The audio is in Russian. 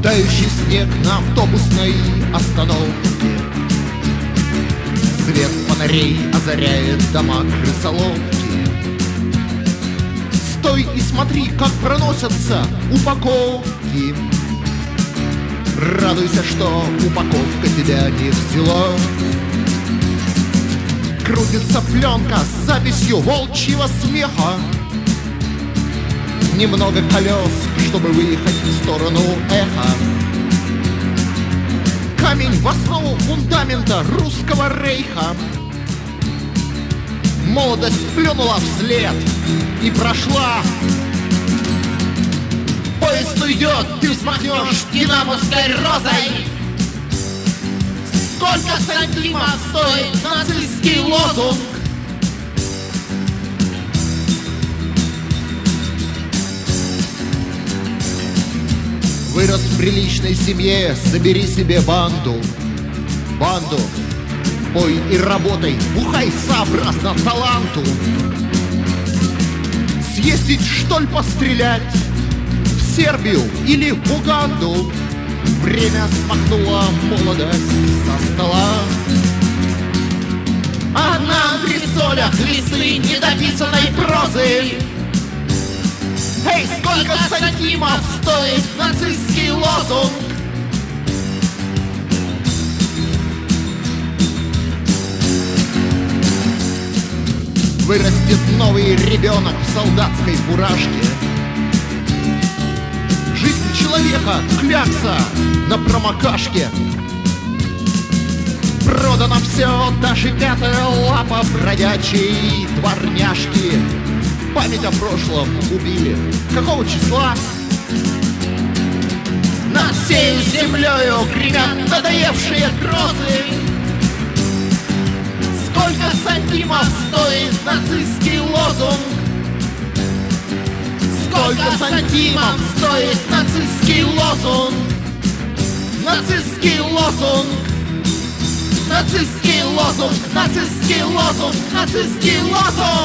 Тающий снег на автобусной остановке, свет фонарей озаряет дома крысоловки. Стой и смотри, как проносятся упаковки. Радуйся, что упаковка тебя не взяла. Крутится пленка с записью волчьего смеха. Немного колес, чтобы выехать в сторону эха. Камень в основу фундамента русского рейха. Молодость плюнула вслед и прошла. Поезд уйдет, ты взмахнешь динамовской розой. Сколько сантимов стоит нацистский лозунг? Вырос в приличной семье, собери себе банду. Банду, пой и работай, бухай сообразно таланту. Съездить, что ли, пострелять в Сербию или в Уганду? Время смахнуло молодость со стола. А на антресолях листы недописанной прозы. Эй, сколько сантимов стоит нацистский лозунг? Вырастет новый ребенок в солдатской фуражке. Жизнь человека клякса на промокашке. Продано все, даже пятая лапа бродячей дворняжки. Память о прошлом убили. Какого числа? Над всей землею гремят надоевшие грозы. Сколько сантимов стоит нацистский лозунг? Сколько сантимов стоит нацистский лозунг? Нацистский лозунг. Нацистский лозунг. Нацистский лозунг. Нацистский лозунг.